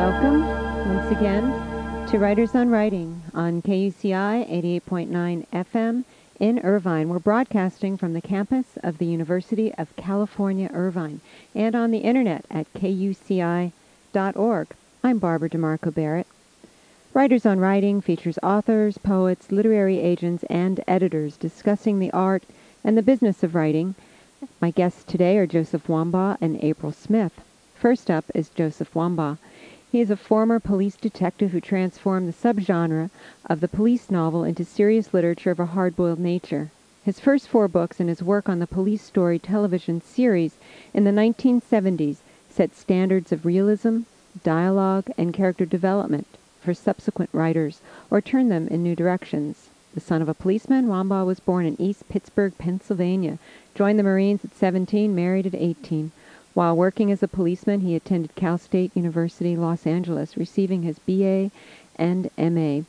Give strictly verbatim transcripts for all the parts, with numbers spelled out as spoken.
Welcome once again to Writers on Writing on K U C I eighty-eight point nine F M in Irvine. We're broadcasting from the campus of the University of California, Irvine, and on the internet at K U C I dot org. I'm Barbara DeMarco Barrett. Writers on Writing features authors, poets, literary agents, and editors discussing the art and the business of writing. My guests today are Joseph Wambaugh and April Smith. First up is Joseph Wambaugh. He is a former police detective who transformed the subgenre of the police novel into serious literature of a hard-boiled nature. His first four books and his work on the Police Story television series in the nineteen seventies set standards of realism, dialogue, and character development for subsequent writers, or turned them in new directions. The son of a policeman, Wambaugh was born in East Pittsburgh, Pennsylvania, joined the Marines at seventeen, married at eighteen. While working as a policeman, he attended Cal State University, Los Angeles, receiving his B A and M A.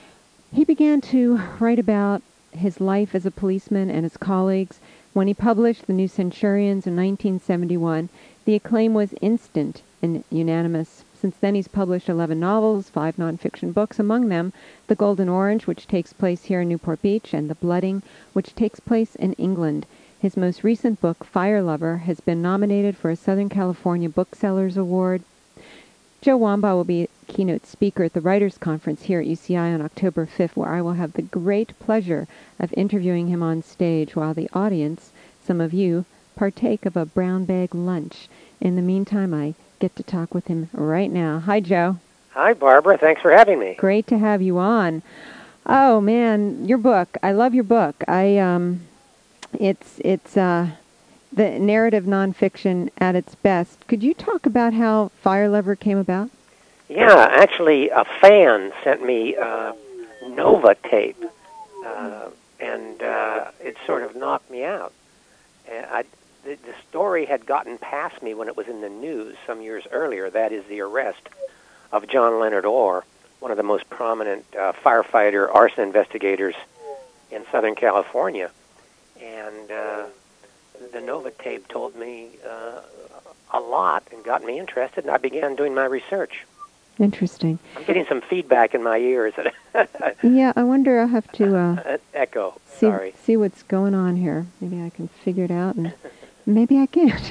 He began to write about his life as a policeman and his colleagues. When he published The New Centurions in nineteen seventy-one, the acclaim was instant and unanimous. Since then, he's published eleven novels, five nonfiction books, among them The Golden Orange, which takes place here in Newport Beach, and The Blooding, which takes place in England. His most recent book, Fire Lover, has been nominated for a Southern California Booksellers Award. Joe Wambaugh will be a keynote speaker at the Writers' Conference here at U C I on October fifth, where I will have the great pleasure of interviewing him on stage while the audience, some of you, partake of a brown bag lunch. In the meantime, I get to talk with him right now. Hi, Joe. Hi, Barbara. Thanks for having me. Great to have you on. Oh, man, your book. I love your book. I, um... It's it's uh, the narrative nonfiction at its best. Could you talk about how Fire Lover came about? Yeah, actually, a fan sent me uh, Nova tape, uh, and uh, it sort of knocked me out. And I, the, the story had gotten past me when it was in the news some years earlier. That is the arrest of John Leonard Orr, one of the most prominent uh, firefighter arson investigators in Southern California. And uh, the Nova tape told me uh, a lot and got me interested, and I began doing my research. Interesting. I'm getting some feedback in my ears. Yeah, I wonder, I'll have to uh, echo. See, Sorry. see what's going on here. Maybe I can figure it out, and maybe I can't.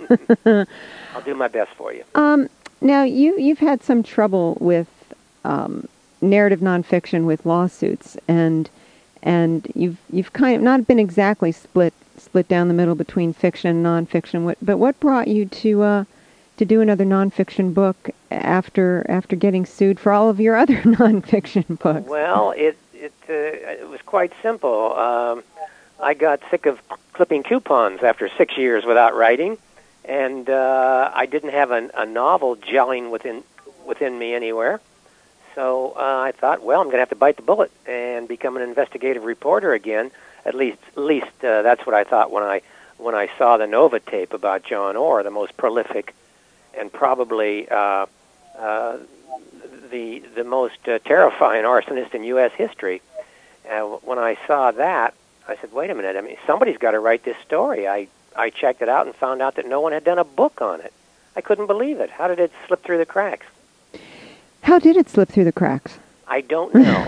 I'll do my best for you. Um, now, you, you've had some trouble with um, narrative nonfiction with lawsuits, and And you've you've kind of not been exactly split split down the middle between fiction and nonfiction. What, but what brought you to uh, to do another nonfiction book after after getting sued for all of your other nonfiction books? Well, it it uh, it was quite simple. Um, I got sick of clipping coupons after six years without writing, and uh, I didn't have a, a novel gelling within within me anywhere. So uh, I thought, well, I'm going to have to bite the bullet and become an investigative reporter again. At least, at least uh, that's what I thought when I when I saw the Nova tape about John Orr, the most prolific and probably uh, uh, the the most uh, terrifying arsonist in U S history. Uh, when I saw that, I said, wait a minute. I mean, somebody's got to write this story. I I checked it out and found out that no one had done a book on it. I couldn't believe it. How did it slip through the cracks? How did it slip through the cracks? I don't know.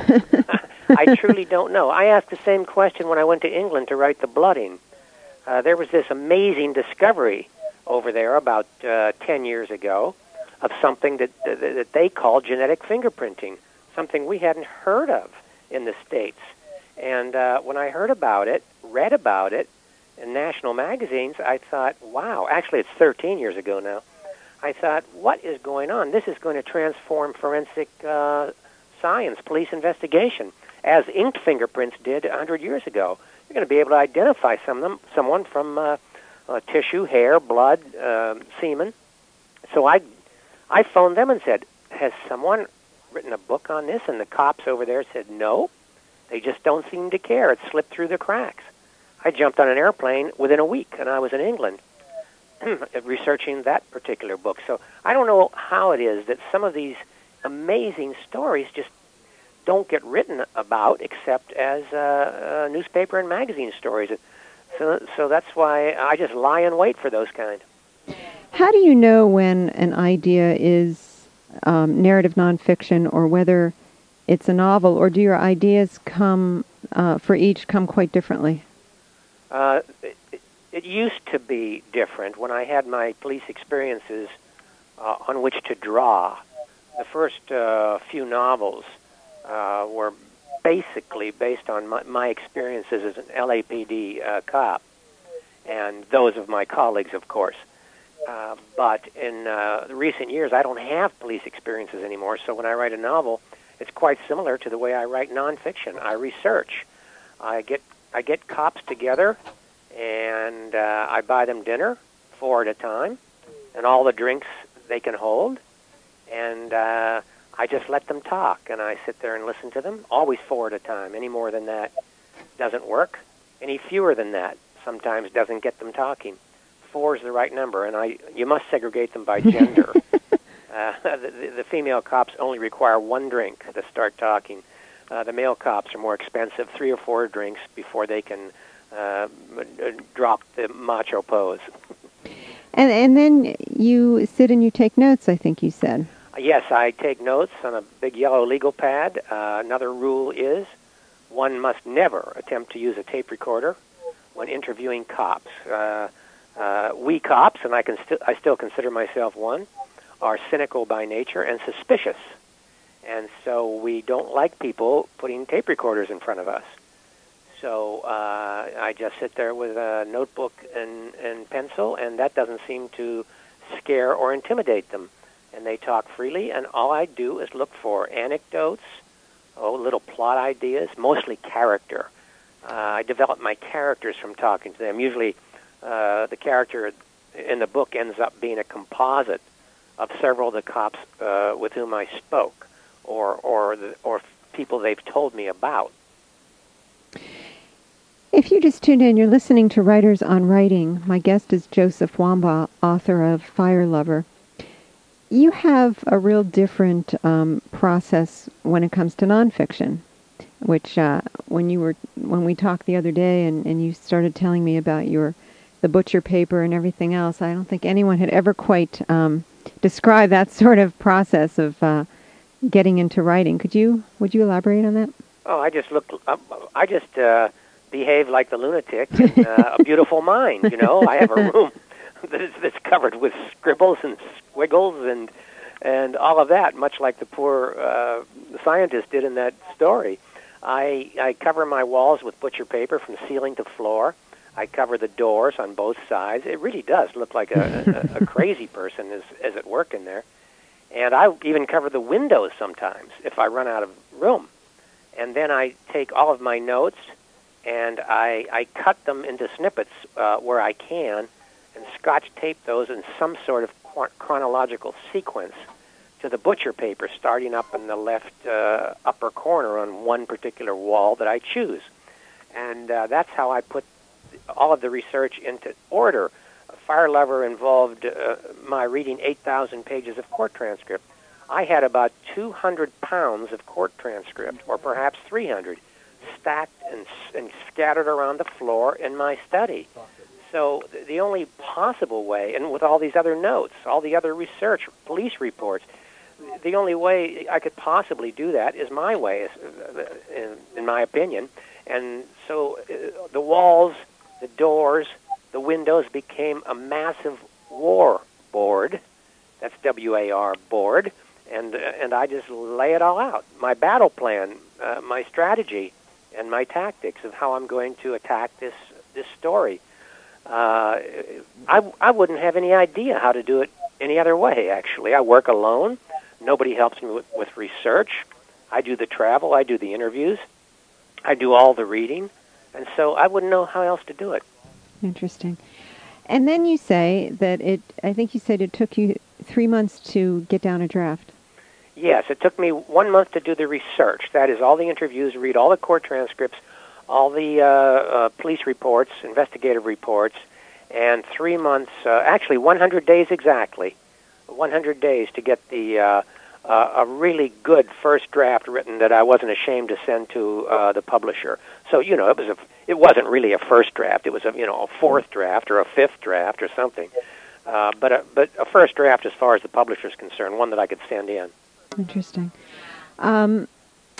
I truly don't know. I asked the same question when I went to England to write The Blooding. Uh, there was this amazing discovery over there about uh, ten years ago of something that, that, that they call genetic fingerprinting, something we hadn't heard of in the States. And uh, when I heard about it, read about it in national magazines, I thought, wow, actually it's thirteen years ago now. I thought, what is going on? This is going to transform forensic uh, science, police investigation, as inked fingerprints did one hundred years ago. You're going to be able to identify some of them, someone from uh, uh, tissue, hair, blood, uh, semen. So I, I phoned them and said, has someone written a book on this? And the cops over there said, no, they just don't seem to care. It slipped through the cracks. I jumped on an airplane within a week, and I was in England researching that particular book. So I don't know how it is that some of these amazing stories just don't get written about except as uh, uh, newspaper and magazine stories. So, so that's why I just lie in wait for those kind. How do you know when an idea is um, narrative nonfiction or whether it's a novel, or do your ideas come uh, for each come quite differently? Uh, it, it used to be different when I had my police experiences uh, on which to draw. The first uh, few novels uh, were basically based on my, my experiences as an L A P D uh, cop, and those of my colleagues, of course. Uh, but in uh, recent years, I don't have police experiences anymore, so when I write a novel, it's quite similar to the way I write nonfiction. I research. I get I get cops together, and uh, I buy them dinner, four at a time, and all the drinks they can hold, and uh, I just let them talk, and I sit there and listen to them, always four at a time. Any more than that doesn't work. Any fewer than that sometimes doesn't get them talking. Four is the right number, and I you must segregate them by gender. uh, the, the female cops only require one drink to start talking. Uh, the male cops are more expensive, three or four drinks before they can uh, drop the macho pose. And and then you sit and you take notes, I think you said. Yes, I take notes on a big yellow legal pad. Uh, another rule is one must never attempt to use a tape recorder when interviewing cops. Uh, uh, we cops, and I can sti- I still consider myself one, are cynical by nature and suspicious. And so we don't like people putting tape recorders in front of us. So uh, I just sit there with a notebook and, and pencil, and that doesn't seem to scare or intimidate them. And they talk freely, and all I do is look for anecdotes, oh, little plot ideas, mostly character. Uh, I develop my characters from talking to them. Usually uh, the character in the book ends up being a composite of several of the cops uh, with whom I spoke, or or the, or people they've told me about. If you just tuned in, you're listening to Writers on Writing. My guest is Joseph Wambaugh, author of Fire Lover. You have a real different um, process when it comes to nonfiction, which uh, when you were when we talked the other day, and, and you started telling me about your the butcher paper and everything else, I don't think anyone had ever quite um, described that sort of process of uh, getting into writing. Could you would you elaborate on that? Oh, I just look. I just uh, behave like the lunatic in uh, A Beautiful Mind. You know, I have a room that's, that's covered with scribbles and squiggles and and all of that, much like the poor uh, scientist did in that story. I I cover my walls with butcher paper from ceiling to floor. I cover the doors on both sides. It really does look like a, a, a crazy person is, is at work in there. And I even cover the windows sometimes if I run out of room. And then I take all of my notes and I, I cut them into snippets uh, where I can and scotch tape those in some sort of qu- chronological sequence to the butcher paper, starting up in the left uh, upper corner on one particular wall that I choose. And uh, that's how I put all of the research into order. Fire Lover involved uh, my reading eight thousand pages of court transcript. I had about two hundred pounds of court transcript, or perhaps three hundred, stacked and, and scattered around the floor in my study. So the only possible way, and with all these other notes, all the other research, police reports, the only way I could possibly do that is my way, in, in my opinion. And so uh, the walls, the doors, the windows became a massive war board. That's W A R, board. And uh, and I just lay it all out. My battle plan, uh, my strategy, and my tactics of how I'm going to attack this this story. Uh, I, I wouldn't have any idea how to do it any other way, actually. I work alone. Nobody helps me with, with research. I do the travel. I do the interviews. I do all the reading. And so I wouldn't know how else to do it. Interesting. And then you say that it, I think you said it took you three months to get down a draft. Yes, it took me one month to do the research. That is, all the interviews, read all the court transcripts, all the uh, uh, police reports, investigative reports, and three months, uh, actually one hundred days exactly, one hundred days to get the uh, uh, a really good first draft written that I wasn't ashamed to send to uh, the publisher. So, you know, it was a, it wasn't really a first draft. It was a, you know, a fourth draft or a fifth draft or something. Uh, but a, but a first draft as far as the publisher's concerned, one that I could send in. Interesting. Um,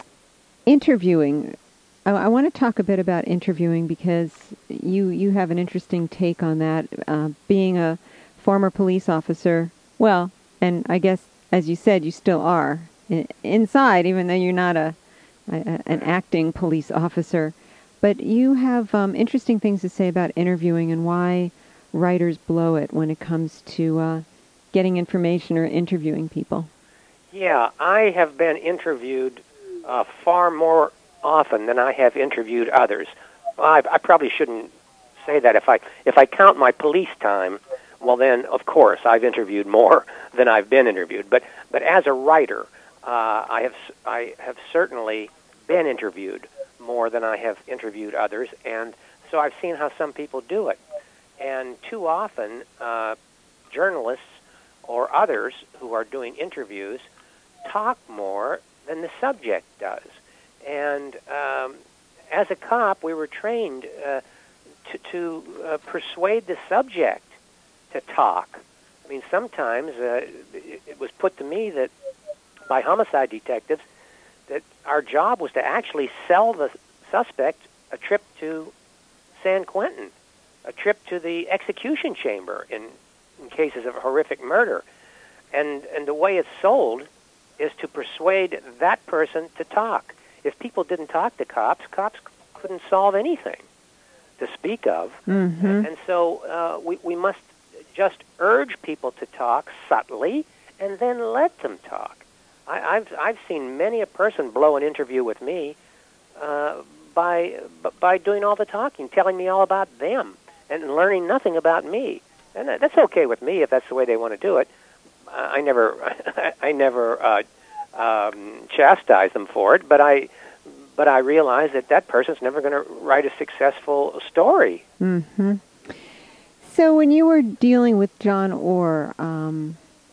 interviewing. I, I want to talk a bit about interviewing because you you have an interesting take on that. Uh, being a former police officer, well, and I guess as you said, you still are I- inside, even though you're not a, a an acting police officer. But you have um, interesting things to say about interviewing and why writers blow it when it comes to uh, getting information or interviewing people. Yeah, I have been interviewed uh, far more often than I have interviewed others. I, I probably shouldn't say that. If I if I count my police time, well, then of course I've interviewed more than I've been interviewed. But but as a writer, uh, I have I have certainly been interviewed more than I have interviewed others, and so I've seen how some people do it. And too often, uh, journalists or others who are doing interviews talk more than the subject does. And um, as a cop, we were trained uh, to, to uh, persuade the subject to talk. I mean, sometimes uh, it, it was put to me that by homicide detectives that our job was to actually sell the suspect a trip to San Quentin, a trip to the execution chamber in, in cases of horrific murder. And and the way it's sold is to persuade that person to talk. If people didn't talk to cops, cops couldn't solve anything to speak of. Mm-hmm. And so uh, we, we must just urge people to talk subtly and then let them talk. I, I've, I've seen many a person blow an interview with me uh, by, by doing all the talking, telling me all about them and learning nothing about me. And that's okay with me if that's the way they want to do it. I never, I never uh, um, chastise them for it, but I, but I realize that that person's never going to write a successful story. Mm-hmm. So when you were dealing with John Orr, um,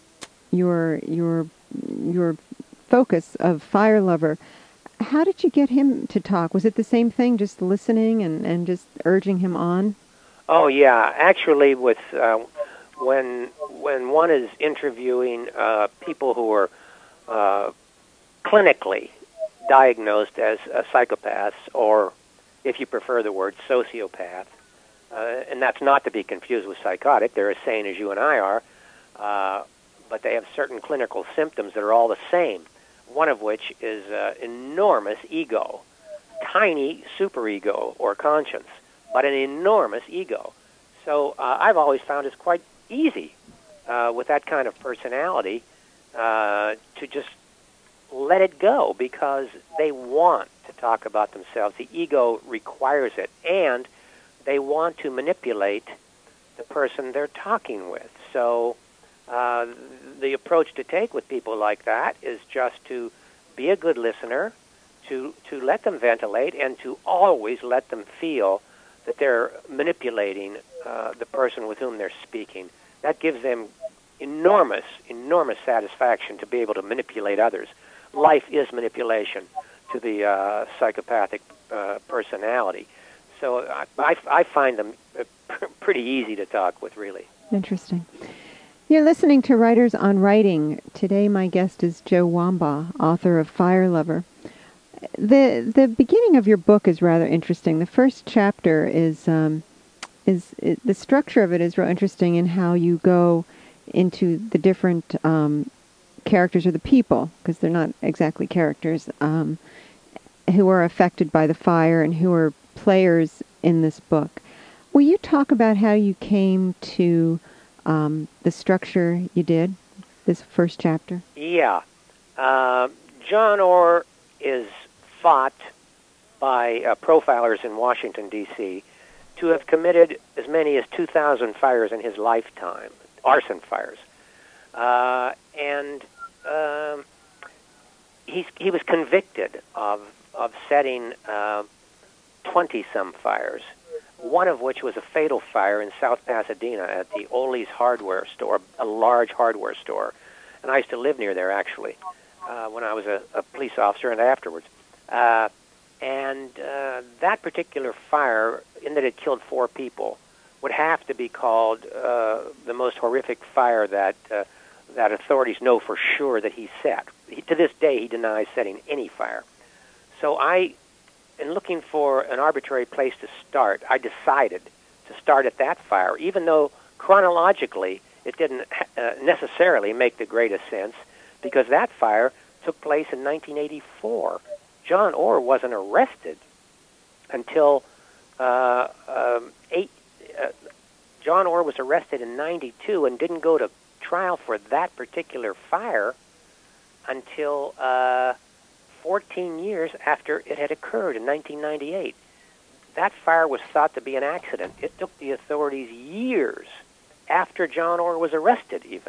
your your your focus of Fire Lover, how did you get him to talk? Was it the same thing, just listening and, and just urging him on? Oh yeah, actually, with uh, when when one is interviewing uh, people who are uh, clinically diagnosed as uh, psychopaths, or if you prefer the word sociopath, uh, and that's not to be confused with psychotic. They're as sane as you and I are, uh, but they have certain clinical symptoms that are all the same. One of which is uh, enormous ego, tiny superego or conscience, but an enormous ego. So uh, I've always found it's quite easy uh, with that kind of personality uh, to just let it go because they want to talk about themselves. The ego requires it, and they want to manipulate the person they're talking with. So uh, the approach to take with people like that is just to be a good listener, to, to let them ventilate, and to always let them feel that they're manipulating uh, the person with whom they're speaking. That gives them enormous, enormous satisfaction to be able to manipulate others. Life is manipulation to the uh, psychopathic uh, personality. So I, I, I find them pr- pretty easy to talk with, really. Interesting. You're listening to Writers on Writing. Today my guest is Joe Wambaugh, author of Fire Lover. The the beginning of your book is rather interesting. The first chapter is um, is, is the structure of it is real interesting in how you go into the different um, characters or the people, because they're not exactly characters, um, who are affected by the fire and who are players in this book. Will you talk about how you came to um, the structure you did, this first chapter? Yeah. Uh, John Orr is thought by uh, profilers in Washington, D C to have committed as many as two thousand fires in his lifetime, arson fires. Uh, and um, he's, he was convicted of, of setting uh, twenty-some fires, one of which was a fatal fire in South Pasadena at the Ole's hardware store, a large hardware store. And I used to live near there, actually, uh, when I was a, a police officer and afterwards. Uh, and uh, that particular fire, in that it killed four people, would have to be called uh, the most horrific fire that uh, that authorities know for sure that he set. He, to this day, he denies setting any fire. So I, in looking for an arbitrary place to start, I decided to start at that fire, even though chronologically it didn't uh, necessarily make the greatest sense, because that fire took place in nineteen eighty-four. John Orr wasn't arrested until uh, um, eight. Uh, John Orr was arrested in ninety-two and didn't go to trial for that particular fire until uh, fourteen years after it had occurred in nineteen ninety-eight. That fire was thought to be an accident. It took the authorities years after John Orr was arrested, even,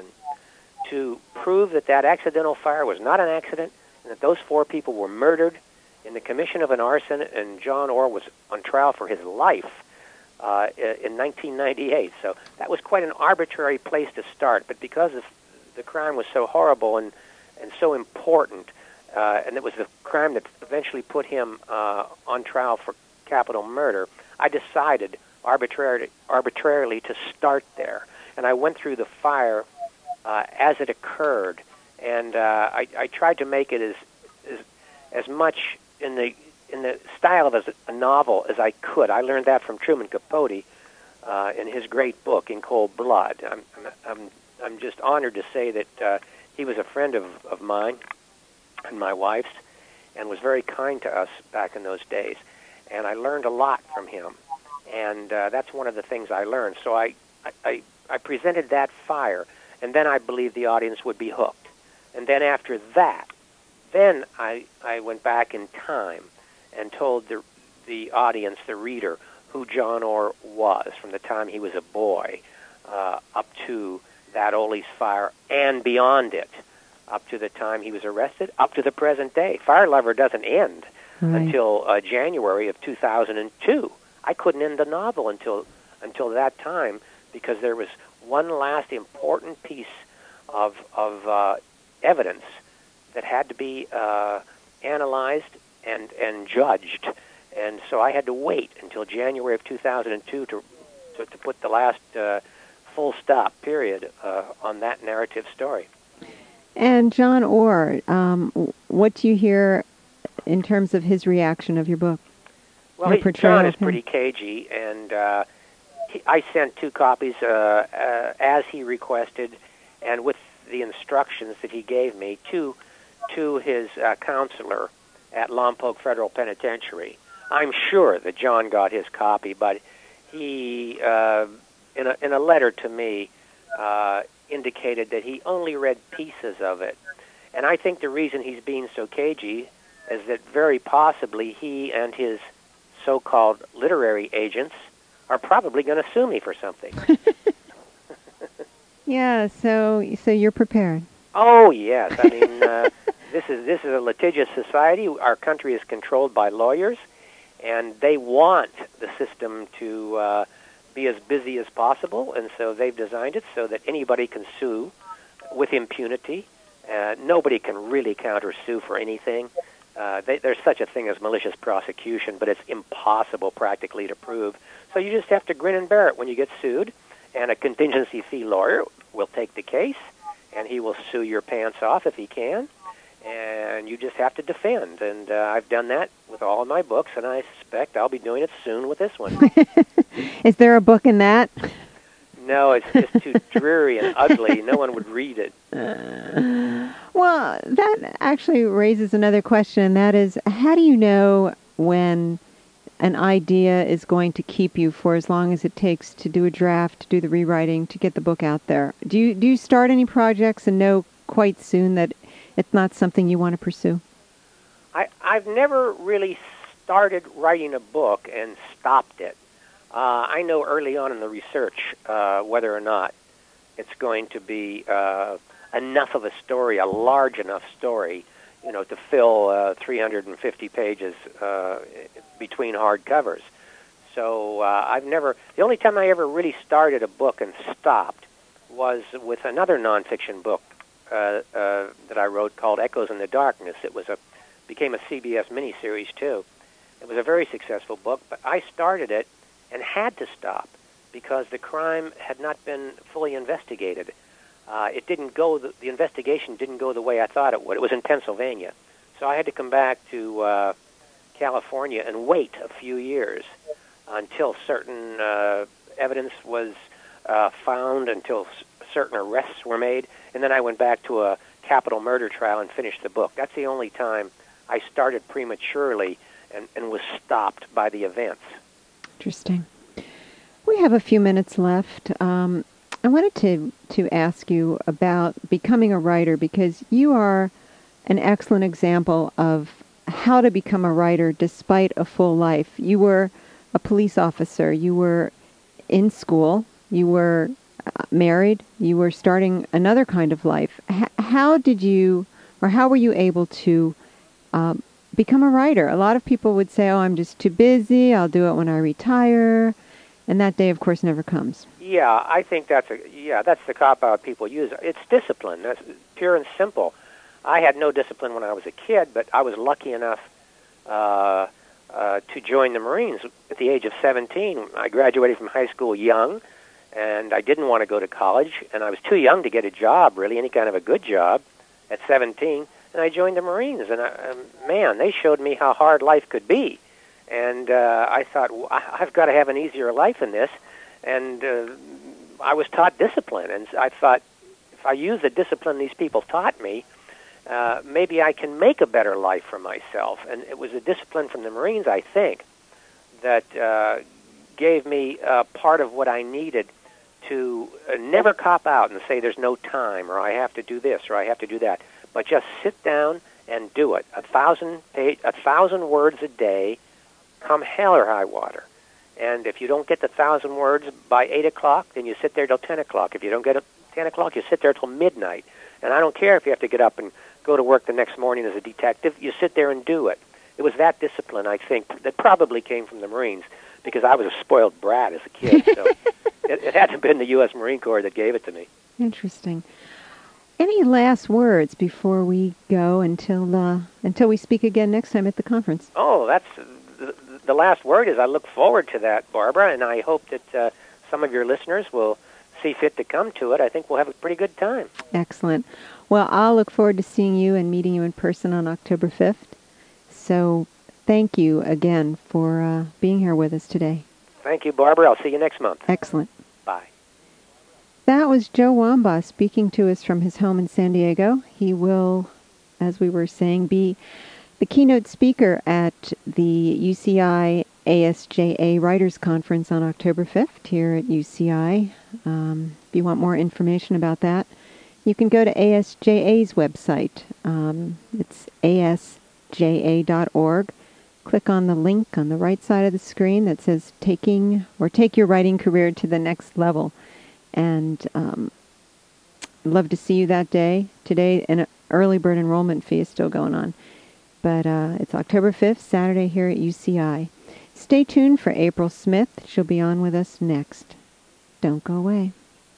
to prove that that accidental fire was not an accident and that those four people were murdered in the commission of an arson, and John Orr was on trial for his life uh, in nineteen ninety-eight. So that was quite an arbitrary place to start, but because of the crime was so horrible and, and so important, uh, and it was the crime that eventually put him uh, on trial for capital murder, I decided arbitrarily, arbitrarily to start there. And I went through the fire uh, as it occurred, and uh, I, I tried to make it as, as as much in the in the style of a, a novel as I could. I learned that from Truman Capote uh, in his great book, In Cold Blood. I'm I'm I'm just honored to say that uh, he was a friend of, of mine and my wife's, and was very kind to us back in those days. And I learned a lot from him. And uh, that's one of the things I learned. So I, I, I presented that fire, and then I believed the audience would be hooked. And then after that, then I, I went back in time and told the, the audience, the reader, who John Orr was from the time he was a boy uh, up to that Ole's fire and beyond it, up to the time he was arrested, up to the present day. Fire Lover doesn't end right. until uh, January of two thousand two. I couldn't end the novel until until that time, because there was one last important piece of of uh, evidence that had to be uh, analyzed and and judged, and so I had to wait until January of two thousand two to to, to put the last uh, full stop period uh, on that narrative story. And John Orr, um, what do you hear in terms of his reaction of your book? Well, he, John is pretty cagey, and uh, he, I sent two copies uh, uh, as he requested, and with the instructions that he gave me to to his uh, counselor at Lompoc Federal Penitentiary. I'm sure that John got his copy, but he, uh, in a in a letter to me, uh, indicated that he only read pieces of it, and I think the reason he's being so cagey is that very possibly he and his so-called literary agents are probably going to sue me for something. Yeah, so so you're prepared. Oh yes, I mean uh, this is this is a litigious society. Our country is controlled by lawyers, and they want the system to uh, be as busy as possible, and so they've designed it so that anybody can sue with impunity. Uh, nobody can really counter-sue for anything. Uh, they, there's such a thing as malicious prosecution, but it's impossible practically to prove. So you just have to grin and bear it when you get sued, and a contingency fee lawyer will take the case, and he will sue your pants off if he can, and you just have to defend. And uh, I've done that with all of my books, and I suspect I'll be doing it soon with this one. Is there a book in that? No, it's just too dreary and ugly. No one would read it. Uh, well, that actually raises another question, and that is, how do you know when an idea is going to keep you for as long as it takes to do a draft, to do the rewriting, to get the book out there? Do you do you start any projects and know quite soon that it's not something you want to pursue? I, I've never really started writing a book and stopped it. Uh, I know early on in the research uh, whether or not it's going to be uh, enough of a story, a large enough story, you know, to fill uh, three hundred fifty pages uh, between hardcovers. So uh, I've never, the only time I ever really started a book and stopped was with another nonfiction book uh, uh, that I wrote called Echoes in the Darkness. It was a, became a C B S miniseries too. It was a very successful book, but I started it and had to stop because the crime had not been fully investigated. Uh, it didn't go, the, the investigation didn't go the way I thought it would. It was in Pennsylvania. So I had to come back to uh, California and wait a few years until certain uh, evidence was uh, found, until s- certain arrests were made, and then I went back to a capital murder trial and finished the book. That's the only time I started prematurely and, and was stopped by the events. Interesting. We have a few minutes left. Um, I wanted to, to ask you about becoming a writer, because you are an excellent example of how to become a writer despite a full life. You were a police officer. You were in school. You were uh, married. You were starting another kind of life. H- how did you, or how were you able to um, become a writer? A lot of people would say, oh, I'm just too busy. I'll do it when I retire. And that day, of course, never comes. Yeah, I think that's a yeah, that's the cop-out people use. It's discipline. That's pure and simple. I had no discipline when I was a kid, but I was lucky enough uh, uh, to join the Marines at the age of seventeen. I graduated from high school young, and I didn't want to go to college, and I was too young to get a job, really, any kind of a good job, at seventeen, and I joined the Marines. And, I, um, man, they showed me how hard life could be. And uh, I thought, well, I've got to have an easier life than this. And uh, I was taught discipline. And I thought, if I use the discipline these people taught me, uh, maybe I can make a better life for myself. And it was a discipline from the Marines, I think, that uh, gave me uh, part of what I needed to uh, never cop out and say there's no time, or I have to do this, or I have to do that, but just sit down and do it. A thousand page, a thousand words a day, come hell or high water. And if you don't get the thousand words by eight o'clock, then you sit there till ten o'clock. If you don't get it ten o'clock, you sit there till midnight. And I don't care if you have to get up and go to work the next morning as a detective. You sit there and do it. It was that discipline, I think, that probably came from the Marines, because I was a spoiled brat as a kid. So it, it hadn't been the U S Marine Corps that gave it to me. Interesting. Any last words before we go until uh, until we speak again next time at the conference? Oh, that's the, the last word is I look forward to that, Barbara, and I hope that uh, some of your listeners will see fit to come to it. I think we'll have a pretty good time. Excellent. Well, I'll look forward to seeing you and meeting you in person on October fifth. So thank you again for uh, being here with us today. Thank you, Barbara. I'll see you next month. Excellent. Bye. That was Joe Wambaugh speaking to us from his home in San Diego. He will, as we were saying, be the keynote speaker at the U C I A S J A Writers Conference on October fifth here at U C I. Um, if you want more information about that, you can go to A S J A's website. Um, it's A S J A dot org. Click on the link on the right side of the screen that says Taking or Take Your Writing Career to the Next Level. And um, I'd love to see you that day. Today, an early bird enrollment fee is still going on. But uh, it's October fifth, Saturday here at U C I. Stay tuned for April Smith. She'll be on with us next. Don't go away.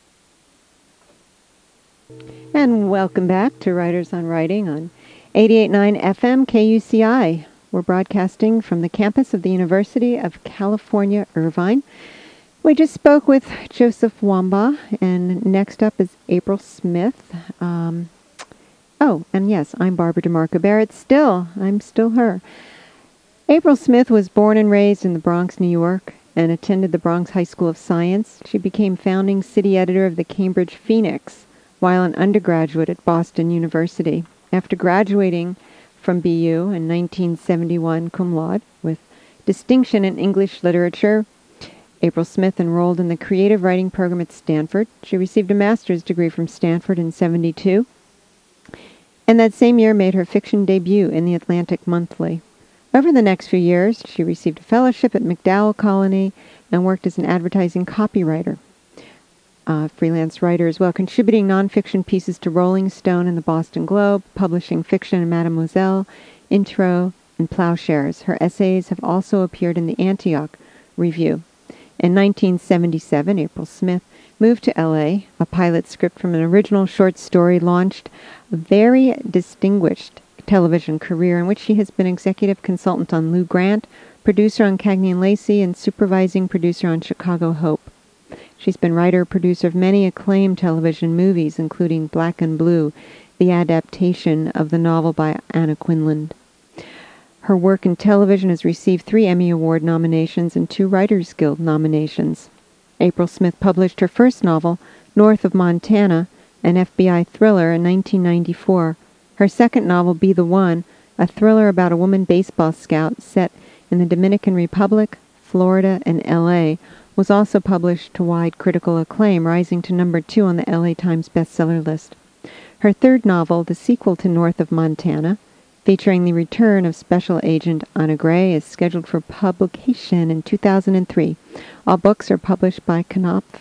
And welcome back to Writers on Writing on eighty-eight point nine F M K U C I. We're broadcasting from the campus of the University of California, Irvine. We just spoke with Joseph Wambaugh, and next up is April Smith. Um, oh, and yes, I'm Barbara DeMarco Barrett. Still, I'm still her. April Smith was born and raised in the Bronx, New York, and attended the Bronx High School of Science. She became founding city editor of the Cambridge Phoenix while an undergraduate at Boston University. After graduating from B U in nineteen seventy-one cum laude with distinction in English literature, April Smith enrolled in the creative writing program at Stanford. She received a master's degree from Stanford in seventy-two, and that same year made her fiction debut in the Atlantic Monthly. Over the next few years, she received a fellowship at MacDowell Colony and worked as an advertising copywriter, uh, freelance writer as well, contributing nonfiction pieces to Rolling Stone and the Boston Globe, publishing fiction in Mademoiselle, Intro, and Plowshares. Her essays have also appeared in the Antioch Review. In nineteen seventy-seven, April Smith moved to L A. A pilot script from an original short story launched a very distinguished television career in which she has been executive consultant on Lou Grant, producer on Cagney and Lacey, and supervising producer on Chicago Hope. She's been writer, producer of many acclaimed television movies, including Black and Blue, the adaptation of the novel by Anna Quinlan. Her work in television has received three Emmy Award nominations and two Writers Guild nominations. April Smith published her first novel, North of Montana, an F B I thriller, in nineteen ninety-four. Her second novel, Be the One, a thriller about a woman baseball scout set in the Dominican Republic, Florida, and L A, was also published to wide critical acclaim, rising to number two on the L A Times bestseller list. Her third novel, the sequel to North of Montana, featuring the return of Special Agent Anna Gray, is scheduled for publication in two thousand three. All books are published by Knopf.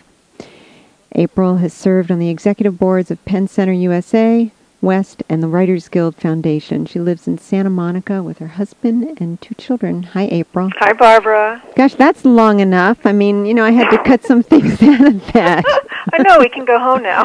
April has served on the executive boards of Penn Center U S A, West, and the Writers Guild Foundation. She lives in Santa Monica with her husband and two children. Hi, April. Hi, Barbara. Gosh, that's long enough. I mean, you know, I had to cut some things out of that. I know, we can go home now.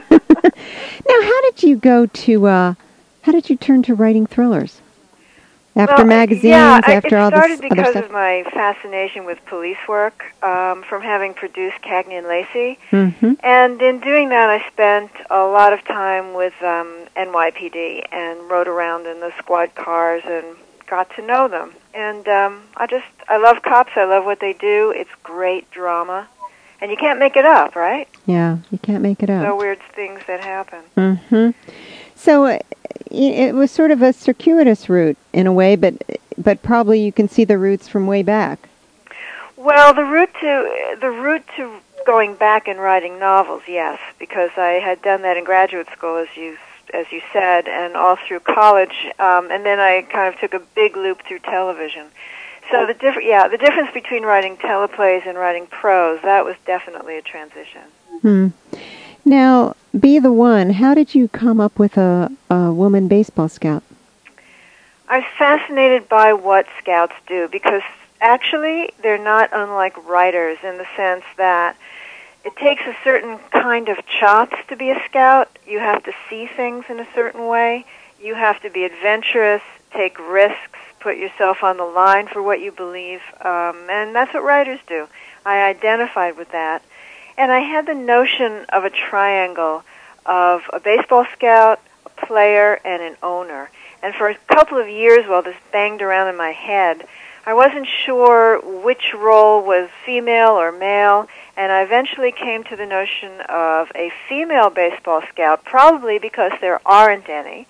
Now, how did you go to, uh, how did you turn to writing thrillers? After well, magazines, yeah, after I, all this other stuff? It started because of my fascination with police work, um, from having produced Cagney and Lacey. Mm-hmm. And in doing that, I spent a lot of time with um, N Y P D and rode around in the squad cars and got to know them. And um, I just, I love cops. I love what they do. It's great drama. And you can't make it up, right? Yeah, you can't make it up. So weird things that happen. Mm-hmm. So uh, it was sort of a circuitous route in a way, but but probably you can see the roots from way back. Well, the route to the route to going back and writing novels, yes, because I had done that in graduate school, as you as you said, and all through college, um, and then I kind of took a big loop through television. So the different, yeah, the difference between writing teleplays and writing prose, that was definitely a transition. Hmm. Now, Be the One, how did you come up with a, a woman baseball scout? I was fascinated by what scouts do because actually they're not unlike writers in the sense that it takes a certain kind of chops to be a scout. You have to see things in a certain way. You have to be adventurous, take risks, put yourself on the line for what you believe, um, and that's what writers do. I identified with that. And I had the notion of a triangle of a baseball scout, a player, and an owner. And for a couple of years while this banged around in my head, I wasn't sure which role was female or male, and I eventually came to the notion of a female baseball scout, probably because there aren't any.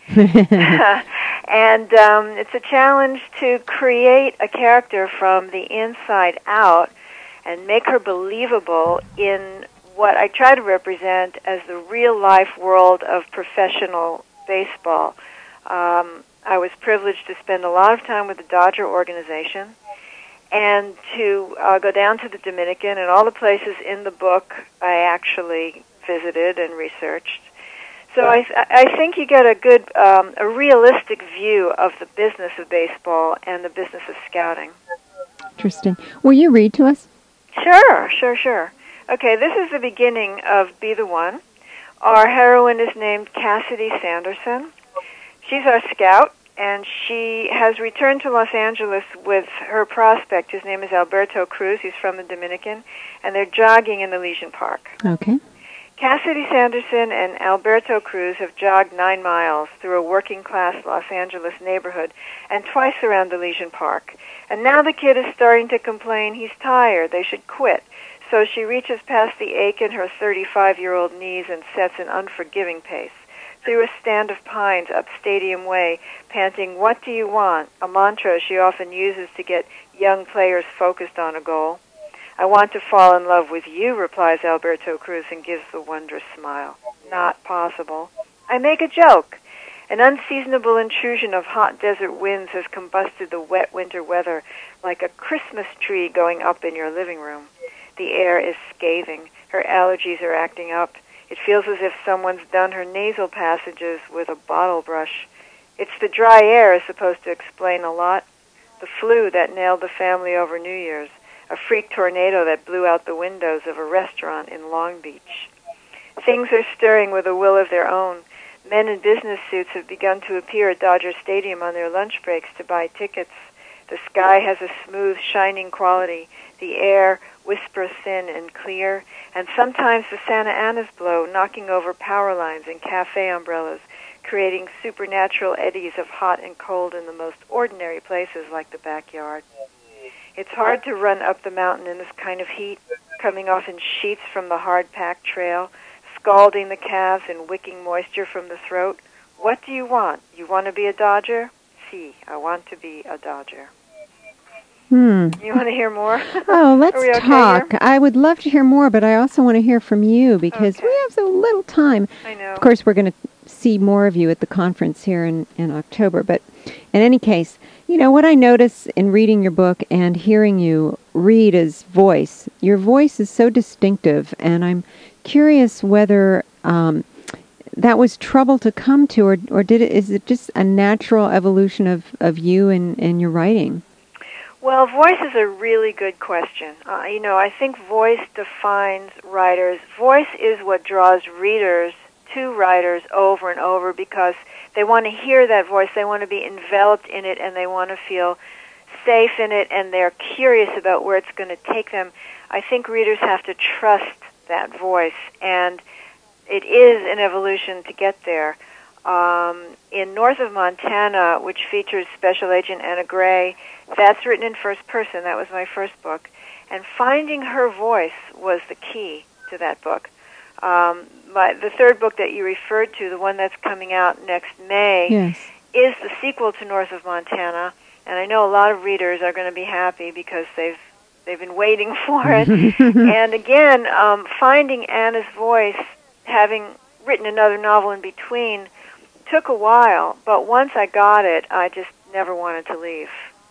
And um, it's a challenge to create a character from the inside out and make her believable in what I try to represent as the real-life world of professional baseball. Um, I was privileged to spend a lot of time with the Dodger organization and to uh, go down to the Dominican and all the places in the book I actually visited and researched. So I, th- I think you get a good, um, a realistic view of the business of baseball and the business of scouting. Interesting. Will you read to us? Sure, sure, sure. Okay, this is the beginning of Be the One. Our heroine is named Cassidy Sanderson. She's our scout, and she has returned to Los Angeles with her prospect. His name is Alberto Cruz. He's from the Dominican, and they're jogging in the Elysian Park. Okay. Cassidy Sanderson and Alberto Cruz have jogged nine miles through a working-class Los Angeles neighborhood and twice around Elysian Park. And now the kid is starting to complain he's tired. They should quit. So she reaches past the ache in her thirty-five-year-old knees and sets an unforgiving pace. Through a stand of pines up Stadium Way, panting, "What do you want?" a mantra she often uses to get young players focused on a goal. "I want to fall in love with you," replies Alberto Cruz and gives the wondrous smile. Not possible. I make a joke. An unseasonable intrusion of hot desert winds has combusted the wet winter weather like a Christmas tree going up in your living room. The air is scathing. Her allergies are acting up. It feels as if someone's done her nasal passages with a bottle brush. It's the dry air is supposed to explain a lot. The flu that nailed the family over New Year's. A freak tornado that blew out the windows of a restaurant in Long Beach. Things are stirring with a will of their own. Men in business suits have begun to appear at Dodger Stadium on their lunch breaks to buy tickets. The sky has a smooth, shining quality. The air, whisper thin and clear, and sometimes the Santa Ana's blow, knocking over power lines and cafe umbrellas, creating supernatural eddies of hot and cold in the most ordinary places like the backyard. It's hard to run up the mountain in this kind of heat, coming off in sheets from the hard-packed trail, scalding the calves and wicking moisture from the throat. What do you want? You want to be a Dodger? Si, I want to be a Dodger. Hmm. You want to hear more? Oh, let's okay talk. Here? I would love to hear more, but I also want to hear from you because okay. we have so little time. I know. Of course, we're going to see more of you at the conference here in, in October, but in any case, you know, what I notice in reading your book and hearing you read is voice. Your voice is so distinctive, and I'm curious whether um, that was trouble to come to, or, or did it, is it just a natural evolution of, of you and, and your writing? Well, voice is a really good question. Uh, you know, I think voice defines writers. Voice is what draws readers to writers over and over because they want to hear that voice, they want to be enveloped in it, and they want to feel safe in it, and they're curious about where it's going to take them. I think readers have to trust that voice, and it is an evolution to get there. Um, in North of Montana, which features Special Agent Anna Gray, that's written in first person. That was my first book. And finding her voice was the key to that book. Um, my, the third book that you referred to, the one that's coming out next May, yes. is the sequel to North of Montana. And I know a lot of readers are going to be happy because they've they've been waiting for it. And again, um, finding Anna's voice, having written another novel in between, took a while. But once I got it, I just never wanted to leave.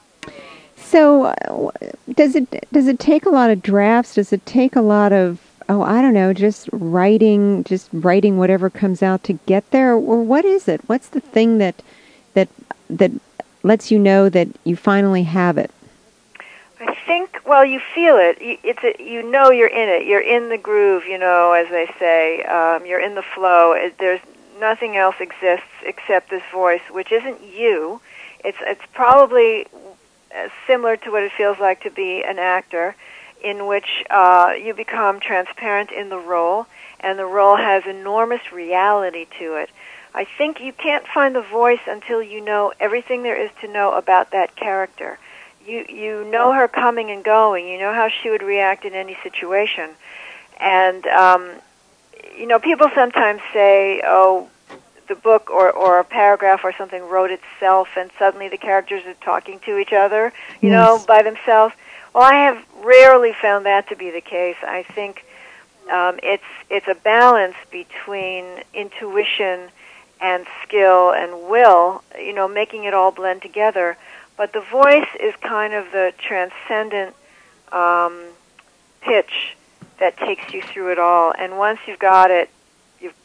So, uh, does it does it take a lot of drafts? Does it take a lot of oh, I don't know, just writing, just writing whatever comes out to get there, or what is it? What's the thing that that that lets you know that you finally have it? I think, well, you feel it. It's a, you know you're in it. You're in the groove, you know, as they say. Um, you're in the flow. It, there's nothing else exists except this voice, which isn't you. It's it's probably similar to what it feels like to be an actor, in which uh, you become transparent in the role, and the role has enormous reality to it. I think you can't find the voice until you know everything there is to know about that character. You you know her coming and going. You know how she would react in any situation. And, um, you know, people sometimes say, oh, the book or, or a paragraph or something wrote itself, and suddenly the characters are talking to each other, you yes. know, by themselves. Well, I have rarely found that to be the case. I think um, it's it's a balance between intuition and skill and will, you know, making it all blend together. But the voice is kind of the transcendent um, pitch that takes you through it all. And once you've got it, you've...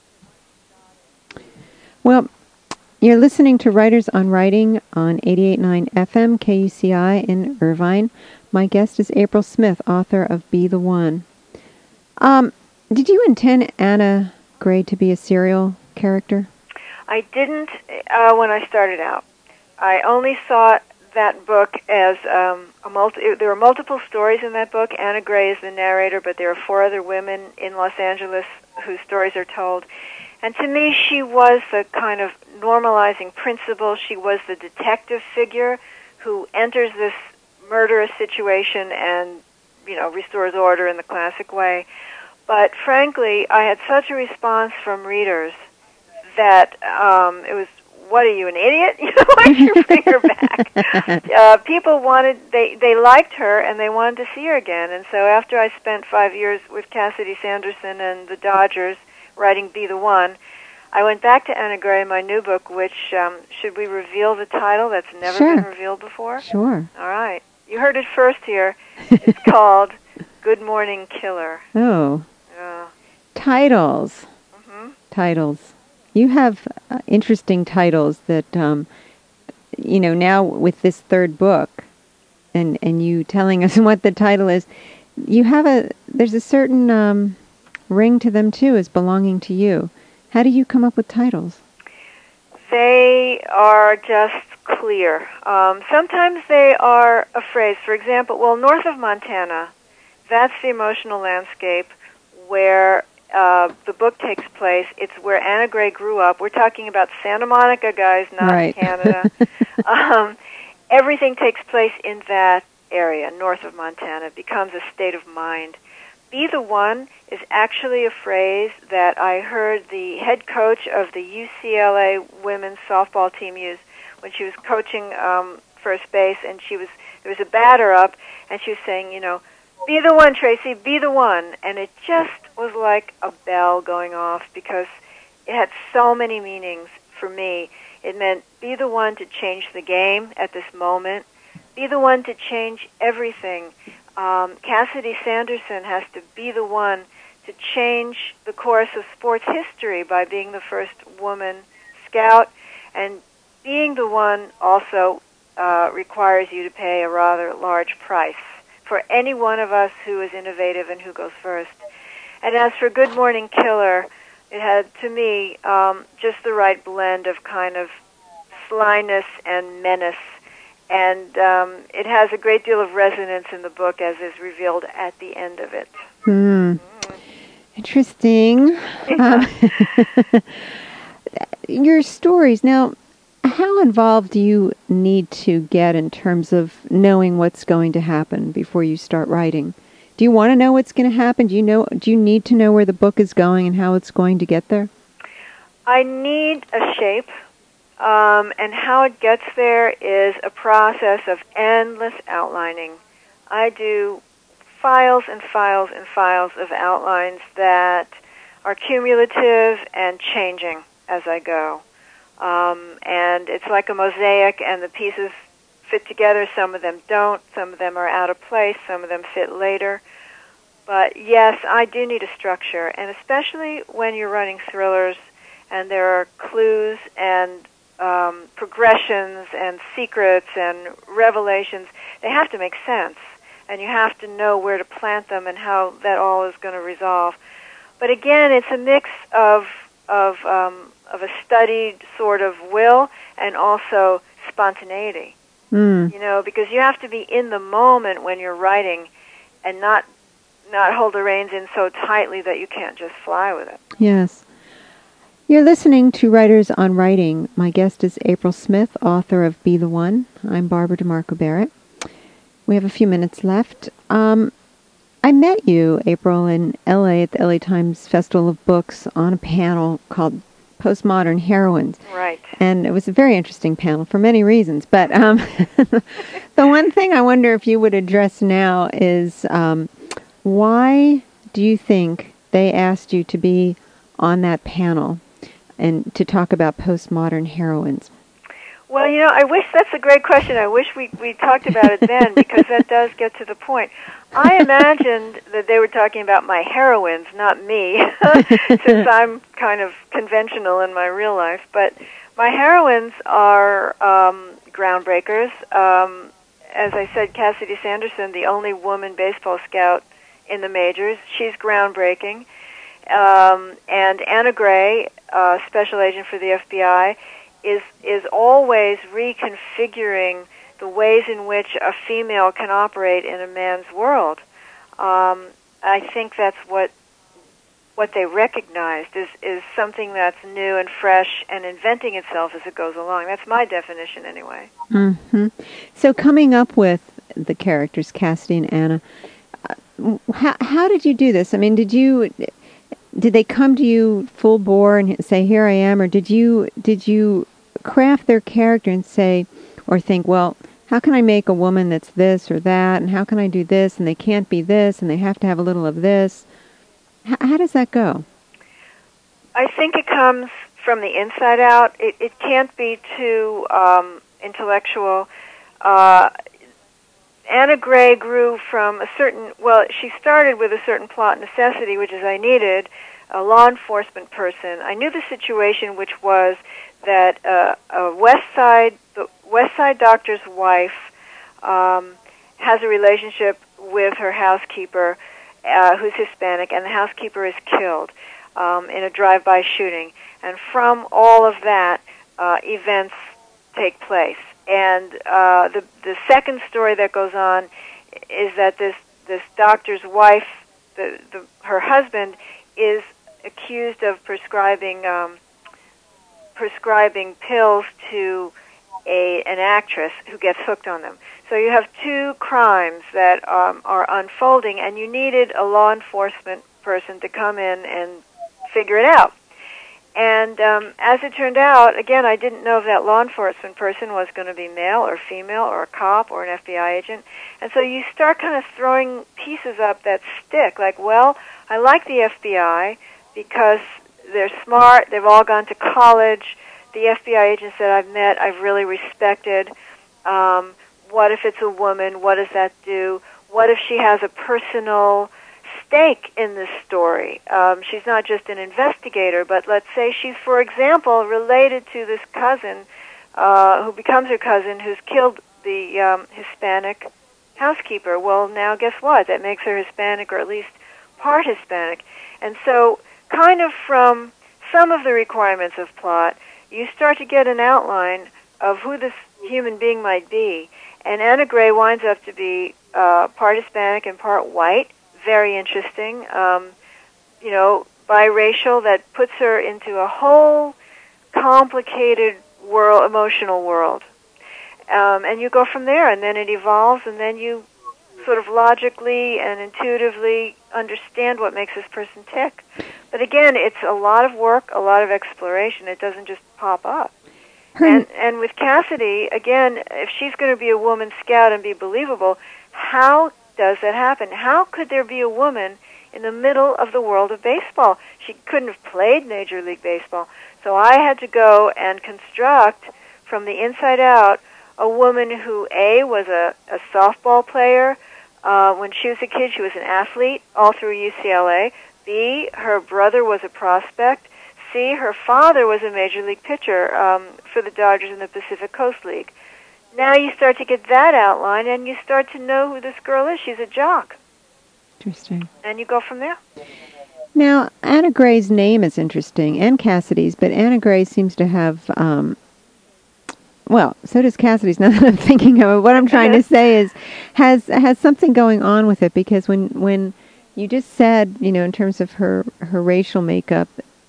Well, you're listening to Writers on Writing on eighty-eight point nine F M K U C I in Irvine. My guest is April Smith, author of Be the One. Um, did you intend Anna Gray to be a serial character? I didn't uh, when I started out. I only saw that book as um, a multi. There were multiple stories in that book. Anna Gray is the narrator, but there are four other women in Los Angeles whose stories are told. And to me, she was the kind of normalizing principle. She was the detective figure who enters this murderous situation and, you know, restores order in the classic way. But frankly, I had such a response from readers that um, it was, what are you, an idiot? You know, why don't you bring her back? Uh, people wanted, they, they liked her, and they wanted to see her again. And so after I spent five years with Cassidy Sanderson and the Dodgers writing Be the One, I went back to Anna Gray, my new book, which, um, should we reveal the title? That's never Sure. been revealed before? Sure. All right. You heard it first here. It's called Good Morning Killer. Oh. Uh, Titles. mm-hmm. Titles. You have uh, interesting titles that, um, you know, now with this third book, and, and you telling us what the title is, you have a, there's a certain um, ring to them too as belonging to you. How do you come up with titles? They are just clear. Um, sometimes they are a phrase. For example, well, North of Montana that's the emotional landscape where uh, the book takes place. It's where Anna Gray grew up. We're talking about Santa Monica, guys, not right. Canada. um, everything takes place in that area, north of Montana. It becomes a state of mind. Be the one is actually a phrase that I heard the head coach of the U C L A women's softball team use when she was coaching um, first base, and she was there was a batter up, and she was saying, you know, be the one, Tracy, be the one. And it just was like a bell going off because it had so many meanings for me. It meant be the one to change the game at this moment. Be the one to change everything. Um, Cassidy Sanderson has to be the one to change the course of sports history by being the first woman scout. And being the one also uh, requires you to pay a rather large price for any one of us who is innovative and who goes first. And as for Good Morning Killer, it had, to me, um, just the right blend of kind of slyness and menace. And um, it has a great deal of resonance in the book, as is revealed at the end of it. Hmm. Mm. Interesting. Yeah. Um, your stories, now, how involved do you need to get in terms of knowing what's going to happen before you start writing? Do you want to know what's going to happen? Do you know? Do you need to know where the book is going and how it's going to get there? I need a shape, um, and how it gets there is a process of endless outlining. I do files and files and files of outlines that are cumulative and changing as I go. Um, and it's like a mosaic, and the pieces fit together. Some of them don't. Some of them are out of place. Some of them fit later. But yes, I do need a structure, and especially when you're writing thrillers and there are clues and um, progressions and secrets and revelations, they have to make sense, and you have to know where to plant them and how that all is going to resolve. But again, it's a mix of of um, of a studied sort of will and also spontaneity. Mm. You know, because you have to be in the moment when you're writing and not not hold the reins in so tightly that you can't just fly with it. Yes. You're listening to Writers on Writing. My guest is April Smith, author of Be the One. I'm Barbara DeMarco Barrett. We have a few minutes left. Um, I met you, April, in L A at the L A Times Festival of Books on a panel called Postmodern Heroines. Right. And it was a very interesting panel for many reasons. But um, the one thing I wonder if you would address now is um, why do you think they asked you to be on that panel and to talk about postmodern heroines? Well, you know, I wish that's a great question. I wish we, we talked about it then, because that does get to the point. I imagined that they were talking about my heroines, not me, since I'm kind of conventional in my real life. But my heroines are um, groundbreakers. Um, as I said, Cassidy Sanderson, the only woman baseball scout in the majors, she's groundbreaking. Um, and Anna Gray, uh, special agent for the F B I, is is always reconfiguring the ways in which a female can operate in a man's world. Um, I think that's what what they recognized is, is something that's new and fresh and inventing itself as it goes along. That's my definition anyway. Mm-hmm. So coming up with the characters, Cassidy and Anna, uh, how, how did you do this? I mean, did you... Did they come to you full bore and say, here I am, or did you did you craft their character and say, or think, well, how can I make a woman that's this or that, and how can I do this, and they can't be this, and they have to have a little of this? H- how does that go? I think it comes from the inside out. It, it can't be too um, intellectual. Uh, Anna Gray grew from a certain, well, she started with a certain plot necessity, which is I needed a law enforcement person. I knew the situation, which was that uh, a West Side, the West Side doctor's wife um, has a relationship with her housekeeper, uh, who's Hispanic, and the housekeeper is killed um, in a drive-by shooting. And from all of that, uh, events take place. And uh, the the second story that goes on is that this this doctor's wife, the, the her husband, is accused of prescribing um, prescribing pills to a an actress who gets hooked on them. So you have two crimes that um, are unfolding, and you needed a law enforcement person to come in and figure it out. And um, as it turned out, again, I didn't know if that law enforcement person was going to be male or female or a cop or an F B I agent. And so you start kind of throwing pieces up that stick, like, well, I like the F B I because they're smart, they've all gone to college, the F B I agents that I've met I've really respected. Um, what if it's a woman? What does that do? What if she has a personal stake in this story? Um, she's not just an investigator, but let's say she's, for example, related to this cousin uh, who becomes her cousin who's killed the um, Hispanic housekeeper. Well, now guess what? That makes her Hispanic, or at least part Hispanic. And so kind of from some of the requirements of plot, you start to get an outline of who this human being might be. And Anna Gray winds up to be uh, part Hispanic and part white. Very interesting. Um, you know, biracial, that puts her into a whole complicated world, emotional world. Um, and you go from there, and then it evolves, and then you sort of logically and intuitively understand what makes this person tick. But again, it's a lot of work, a lot of exploration. It doesn't just pop up. And, and with Cassidy, again, if she's going to be a woman scout and be believable, how does that happen? How could there be a woman in the middle of the world of baseball? She couldn't have played Major League Baseball. So I had to go and construct from the inside out a woman who, A, was a, a softball player. Uh, when she was a kid, she was an athlete all through U C L A. B, her brother was a prospect. C, her father was a Major League pitcher um, for the Dodgers in the Pacific Coast League. Now you start to get that outline, and you start to know who this girl is. She's a jock. Interesting. And you go from there. Now, Anna Gray's name is interesting, and Cassidy's, but Anna Gray seems to have, um, well, so does Cassidy's, now that I'm thinking of it. What I'm trying to say is, has has something going on with it, because when, when you just said, you know, in terms of her, her racial makeup,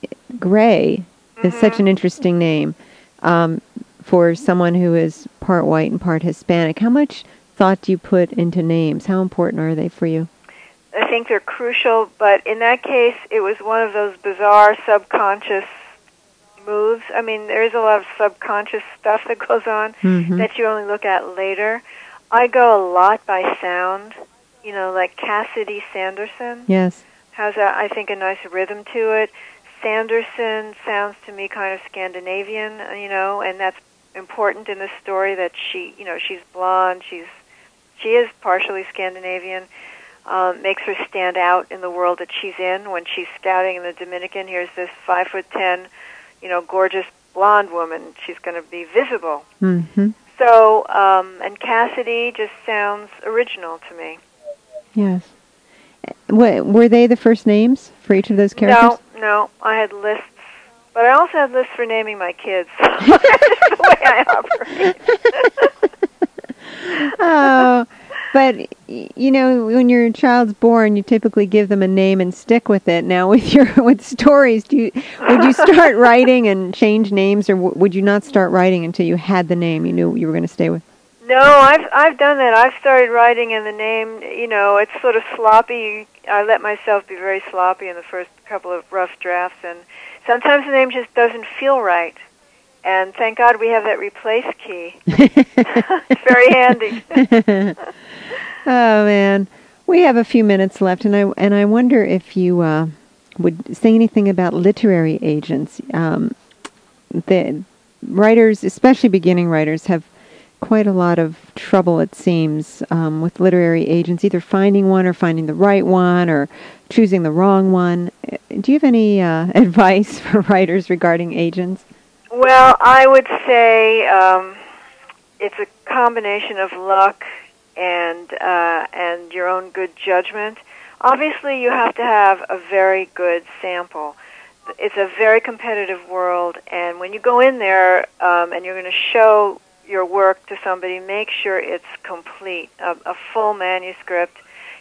Gray mm-hmm. is such an interesting name. Um, for someone who is part white and part Hispanic. How much thought do you put into names? How important are they for you? I think they're crucial, but in that case, it was one of those bizarre subconscious moves. I mean, there is a lot of subconscious stuff that goes on mm-hmm. that you only look at later. I go a lot by sound, you know, like Cassidy Sanderson. Yes. Has, a, I think, a nice rhythm to it. Sanderson sounds to me kind of Scandinavian, you know, and that's important in this story, that she, you know, she's blonde, she's, she is partially Scandinavian, um, makes her stand out in the world that she's in. When she's scouting in the Dominican, here's this five foot ten, you know, gorgeous blonde woman. She's going to be visible. Mm-hmm. So, um, and Cassidy just sounds original to me. Yes. What, were they the first names for each of those characters? No, no, I had lists. But I also had lists for naming my kids. That's the way I operate. Oh, but, you know, when your child's born, you typically give them a name and stick with it. Now, with your with stories, do you, would you start writing and change names, or w- would you not start writing until you had the name you knew you were going to stay with? No, I've I've done that. I've started writing, and the name, you know, it's sort of sloppy. I let myself be very sloppy in the first couple of rough drafts, and sometimes the name just doesn't feel right. And thank God we have that replace key. It's very handy. Oh, man. We have a few minutes left, and I and I wonder if you uh, would say anything about literary agents. Um, the writers, especially beginning writers, have quite a lot of trouble, it seems, um, with literary agents, either finding one or finding the right one or choosing the wrong one. Do you have any uh, advice for writers regarding agents? Well, I would say um, it's a combination of luck and uh, and your own good judgment. Obviously, you have to have a very good sample. It's a very competitive world, and when you go in there um, and you're going to show your work to somebody, make sure it's complete, a, a full manuscript.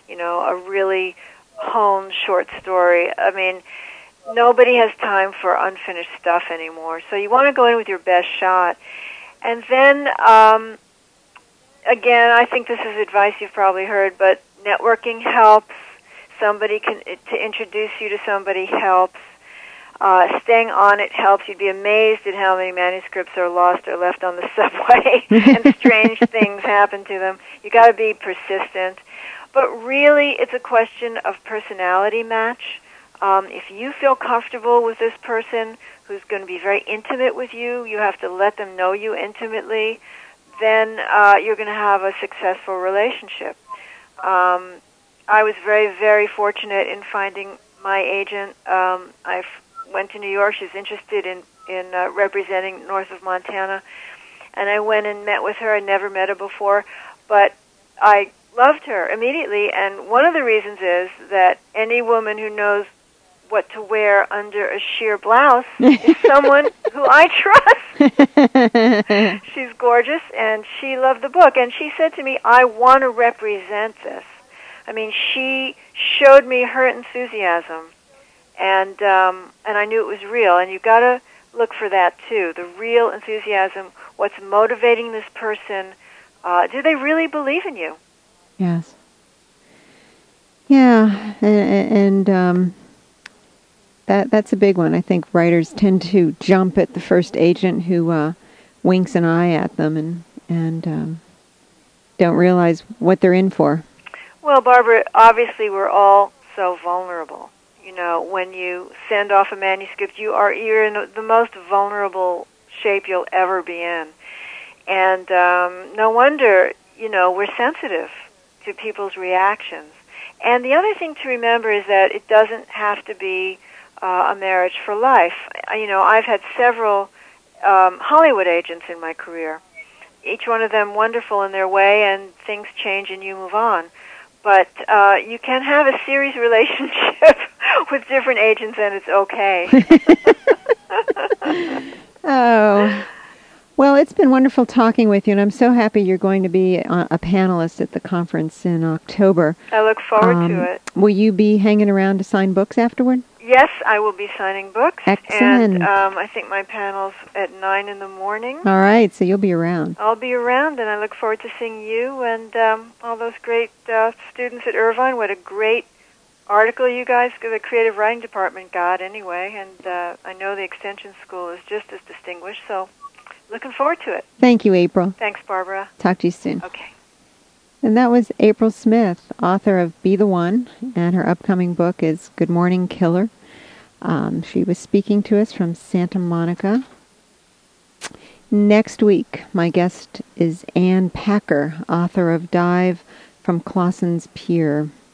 you know, a really honed short story. I mean, nobody has time for unfinished stuff anymore. So you want to go in with your best shot. And then, um, again, I think this is advice you've probably heard, but networking helps. Somebody can, to introduce you to somebody helps. Uh, staying on it helps. You'd be amazed at how many manuscripts are lost or left on the subway, and strange things happen to them. You got to be persistent. But really, it's a question of personality match. Um, if you feel comfortable with this person who's going to be very intimate with you, you have to let them know you intimately, then uh, you're going to have a successful relationship. Um, I was very, very fortunate in finding my agent. Um, I went to New York. She was interested in, in uh, representing north of Montana. And I went and met with her. I never met her before. But I loved her immediately. And one of the reasons is that any woman who knows what to wear under a sheer blouse is someone who I trust. She's gorgeous, and she loved the book. And she said to me, I want to represent this. I mean, she showed me her enthusiasm, and um, and I knew it was real. And you've got to look for that, too, the real enthusiasm. What's motivating this person? Uh, do they really believe in you? Yes. Yeah, and... and um That that's a big one. I think writers tend to jump at the first agent who uh, winks an eye at them and and um, don't realize what they're in for. Well, Barbara, obviously we're all so vulnerable. You know, when you send off a manuscript, you are you're in the most vulnerable shape you'll ever be in, and um, no wonder you know we're sensitive to people's reactions. And the other thing to remember is that it doesn't have to be Uh, a marriage for life. You know, I've had several um, Hollywood agents in my career. Each one of them wonderful in their way, and things change and you move on. But uh, you can have a serious relationship with different agents, and it's okay. Oh. Well, it's been wonderful talking with you, and I'm so happy you're going to be a, a panelist at the conference in October. I look forward um, to it. Will you be hanging around to sign books afterward? Yes, I will be signing books. Excellent. And um, I think my panel's at nine in the morning. All right, so you'll be around. I'll be around, and I look forward to seeing you and um, all those great uh, students at Irvine. What a great article you guys, the creative writing department, got anyway. And uh, I know the extension school is just as distinguished, so looking forward to it. Thank you, April. Thanks, Barbara. Talk to you soon. Okay. And that was April Smith, author of Be the One, and her upcoming book is Good Morning Killer. Um, she was speaking to us from Santa Monica. Next week, my guest is Ann Packer, author of Dive from Clawson's Pier.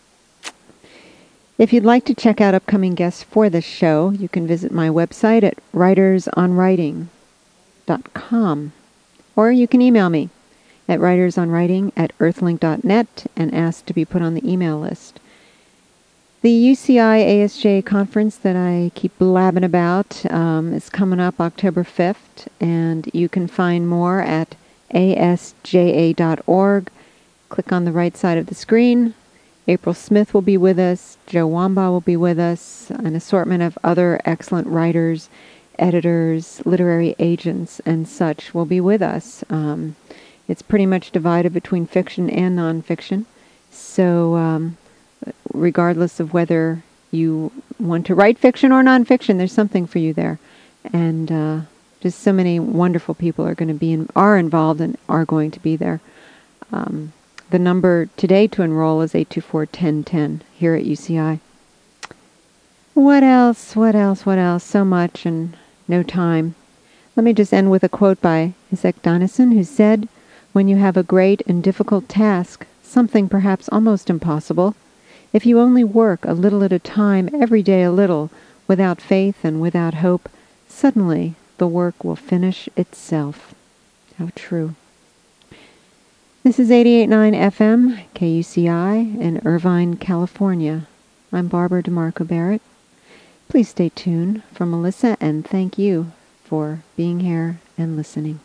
If you'd like to check out upcoming guests for this show, you can visit my website at writers on writing dot com, or you can email me at writersonwriting at earthlink dot net and ask to be put on the email list. The U C I A S J conference that I keep blabbing about um, is coming up October fifth, and you can find more at A S J A dot org. Click on the right side of the screen. April Smith will be with us. Joe Wamba will be with us. An assortment of other excellent writers, editors, literary agents, and such will be with us. Um, it's pretty much divided between fiction and nonfiction. So... Um, regardless of whether you want to write fiction or nonfiction, there's something for you there. And uh, just so many wonderful people are going to be in, are involved and are going to be there. Um, the number today to enroll is eight two four, one zero one zero here at U C I. What else? What else? What else? So much and no time. Let me just end with a quote by Isaac Donison, who said, "When you have a great and difficult task, something perhaps almost impossible, if you only work a little at a time, every day a little, without faith and without hope, suddenly the work will finish itself." How true. This is eighty-eight point nine F M, K U C I, in Irvine, California. I'm Barbara DeMarco Barrett. Please stay tuned for Melissa, and thank you for being here and listening.